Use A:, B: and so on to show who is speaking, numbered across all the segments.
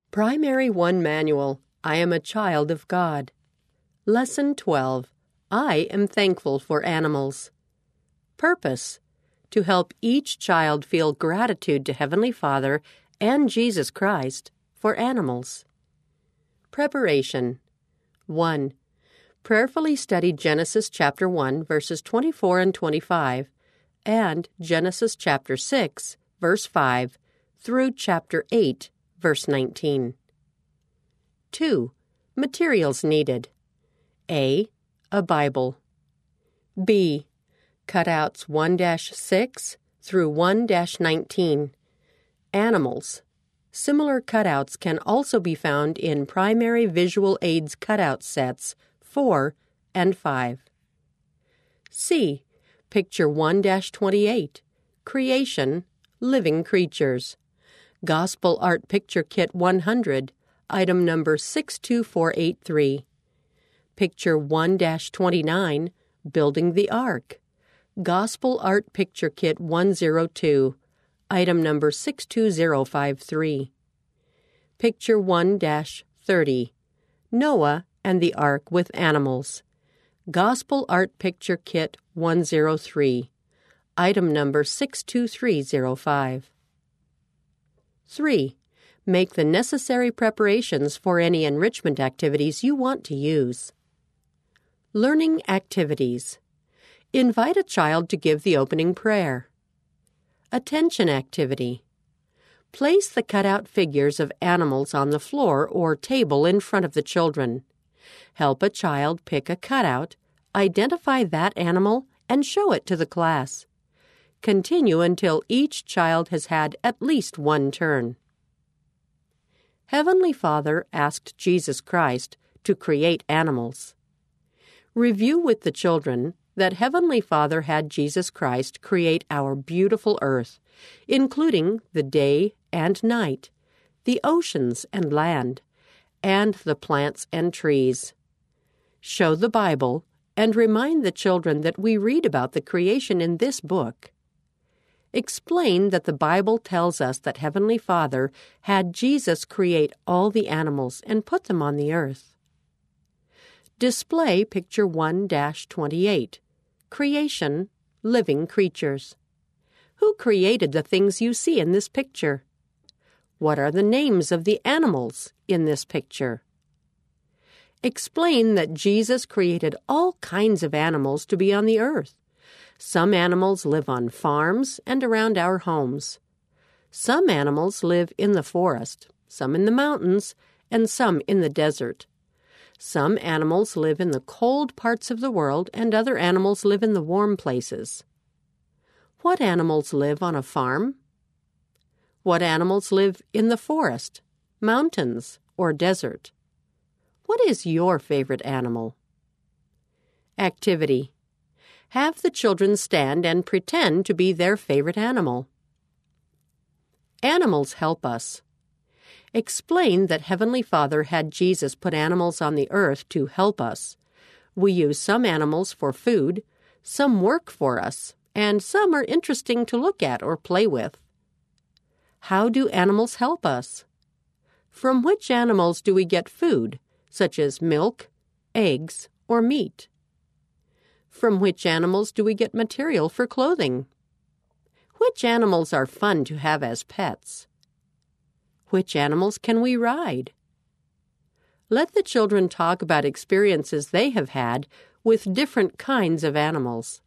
A: Primary 1 Manual, I Am a Child of God. Lesson 12, I am thankful for animals. Purpose, to help each child feel gratitude to Heavenly Father and Jesus Christ for animals. Preparation. 1. Prayerfully study Genesis chapter 1, verses 24 and 25, and Genesis chapter 6, verse 5, through chapter 8, verse 19. 2. Materials needed. A. A Bible. B. Cutouts 1-6 through 1-19. Animals. Similar cutouts can also be found in Primary Visual Aids cutout sets 4 and 5. C. Picture 1-28. Creation, Living Creatures. Gospel Art Picture Kit 100, item number 62483. Picture 1-29, Building the Ark. Gospel Art Picture Kit 102, item number 62053. Picture 1-30, Noah and the Ark with Animals. Gospel Art Picture Kit 103, item number 62305. 3. Make the necessary preparations for any enrichment activities you want to use. Learning activities. Invite a child to give the opening prayer. Attention activity. Place the cutout figures of animals on the floor or table in front of the children. Help a child pick a cutout, identify that animal, and show it to the class. Continue until each child has had at least one turn. Heavenly Father asked Jesus Christ to create animals. Review with the children that Heavenly Father had Jesus Christ create our beautiful earth, including the day and night, the oceans and land, and the plants and trees. Show the Bible and remind the children that we read about the creation in this book. Explain that the Bible tells us that Heavenly Father had Jesus create all the animals and put them on the earth. Display picture 1-28, Creation, Living Creatures. Who created the things you see in this picture? What are the names of the animals in this picture? Explain that Jesus created all kinds of animals to be on the earth. Some animals live on farms and around our homes. Some animals live in the forest, some in the mountains, and some in the desert. Some animals live in the cold parts of the world, and other animals live in the warm places. What animals live on a farm? What animals live in the forest, mountains, or desert? What is your favorite animal? Activity. Have the children stand and pretend to be their favorite animal. Animals help us. Explain that Heavenly Father had Jesus put animals on the earth to help us. We use some animals for food, some work for us, and some are interesting to look at or play with. How do animals help us? From which animals do we get food, such as milk, eggs, or meat? From which animals do we get material for clothing? Which animals are fun to have as pets? Which animals can we ride? Let the children talk about experiences they have had with different kinds of animals.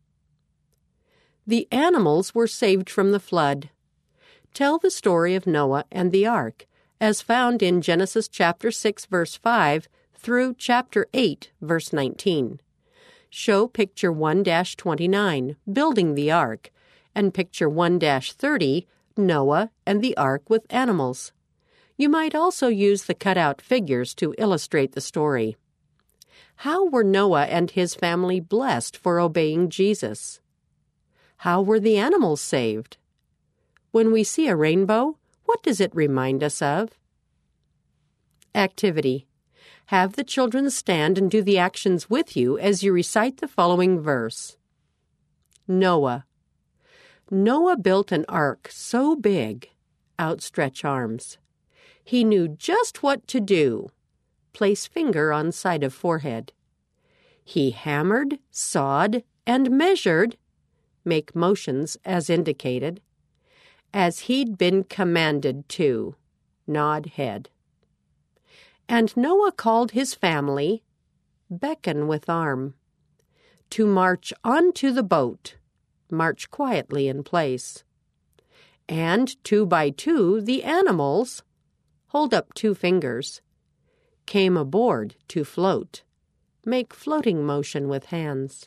A: The animals were saved from the flood. Tell the story of Noah and the ark, as found in Genesis chapter 6, verse 5 through chapter 8, verse 19. Show picture 1-29, Building the Ark, and picture 1-30, Noah and the Ark with Animals. You might also use the cutout figures to illustrate the story. How were Noah and his family blessed for obeying Jesus? How were the animals saved? When we see a rainbow, what does it remind us of? Activity. Have the children stand and do the actions with you as you recite the following verse. Noah. Noah built an ark so big, outstretch arms. He knew just what to do. Place finger on side of forehead. He hammered, sawed, and measured. Make motions as indicated. As he'd been commanded to. Nod head. And Noah called his family. Beckon with arm. To march onto the boat. March quietly in place. And 2 by 2 the animals. Hold up 2 fingers. Came aboard to float. Make floating motion with hands.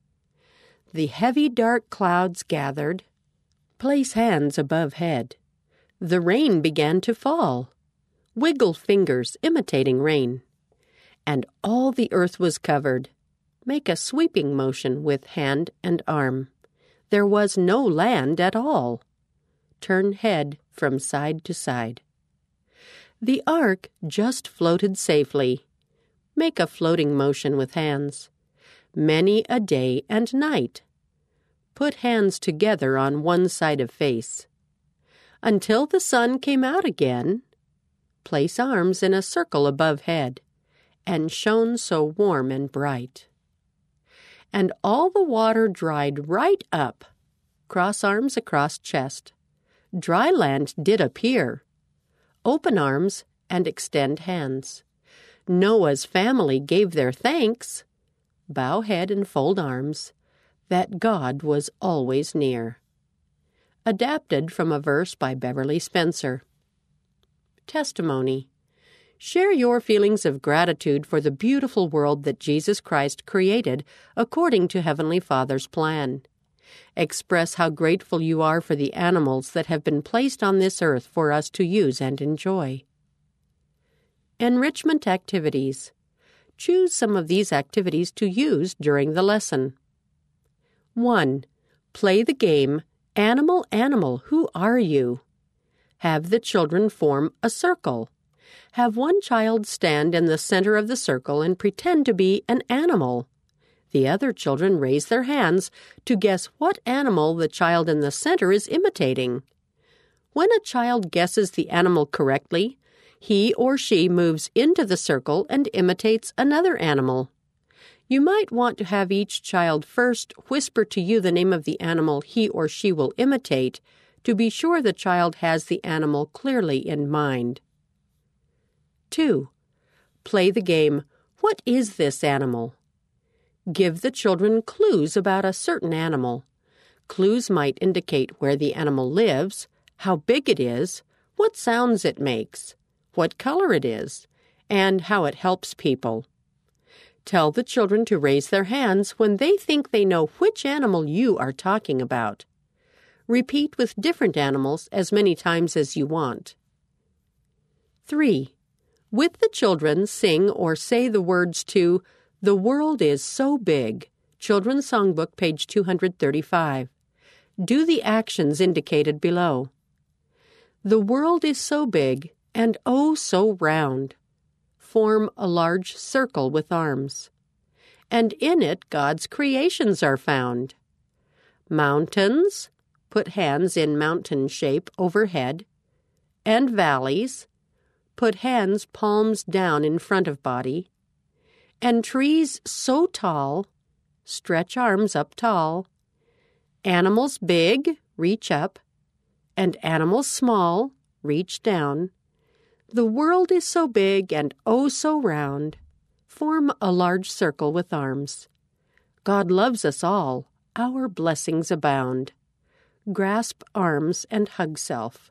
A: The heavy dark clouds gathered. Place hands above head. The rain began to fall. Wiggle fingers imitating rain. And all the earth was covered. Make a sweeping motion with hand and arm. There was no land at all. Turn head from side to side. The ark just floated safely. Make a floating motion with hands. Many a day and night. Put hands together on one side of face. Until the sun came out again. Place arms in a circle above head, and shone so warm and bright. And all the water dried right up. Cross arms across chest. Dry land did appear. Open arms and extend hands. Noah's family gave their thanks. Bow head and fold arms. That God was always near. Adapted from a verse by Beverly Spencer. Testimony. Share your feelings of gratitude for the beautiful world that Jesus Christ created according to Heavenly Father's plan. Express how grateful you are for the animals that have been placed on this earth for us to use and enjoy. Enrichment activities. Choose some of these activities to use during the lesson. 1. Play the game, Animal, Animal, Who Are You? Have the children form a circle. Have one child stand in the center of the circle and pretend to be an animal. The other children raise their hands to guess what animal the child in the center is imitating. When a child guesses the animal correctly, he or she moves into the circle and imitates another animal. You might want to have each child first whisper to you the name of the animal he or she will imitate to be sure the child has the animal clearly in mind. 2. Play the game, What is this animal? Give the children clues about a certain animal. Clues might indicate where the animal lives, how big it is, what sounds it makes, what color it is, and how it helps people. Tell the children to raise their hands when they think they know which animal you are talking about. Repeat with different animals as many times as you want. 3. With the children, sing or say the words to The World is So Big, Children's Songbook, page 235. Do the actions indicated below. The world is so big and oh so round. Form a large circle with arms. And in it God's creations are found. Mountains, put hands in mountain shape overhead. And valleys, put hands palms down in front of body. And trees so tall, stretch arms up tall. Animals big, reach up. And animals small, reach down. The world is so big and oh so round. Form a large circle with arms. God loves us all. Our blessings abound. Grasp arms and hug self.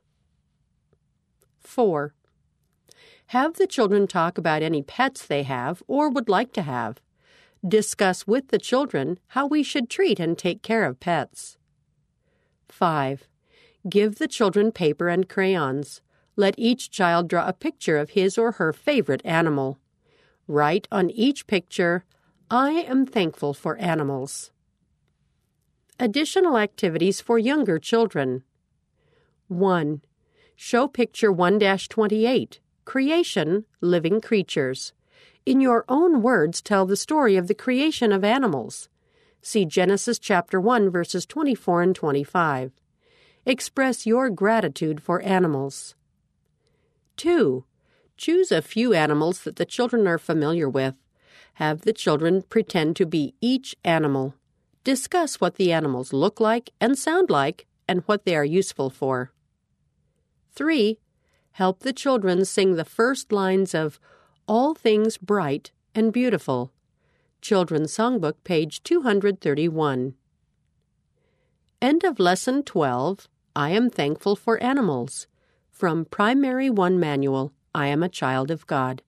A: 4. Have the children talk about any pets they have or would like to have. Discuss with the children how we should treat and take care of pets. 5. Give the children paper and crayons. Let each child draw a picture of his or her favorite animal. Write on each picture, I am thankful for animals. Additional activities for younger children. 1. Show picture 1-28, Creation, Living Creatures. In your own words, tell the story of the creation of animals. See Genesis chapter 1, verses 24 and 25. Express your gratitude for animals. 2. Choose a few animals that the children are familiar with. Have the children pretend to be each animal. Discuss what the animals look like and sound like and what they are useful for. 3. Help the children sing the first lines of All Things Bright and Beautiful. Children's Songbook, page 231. End of Lesson 12, I Am Thankful for Animals. From Primary 1 Manual, I Am a Child of God.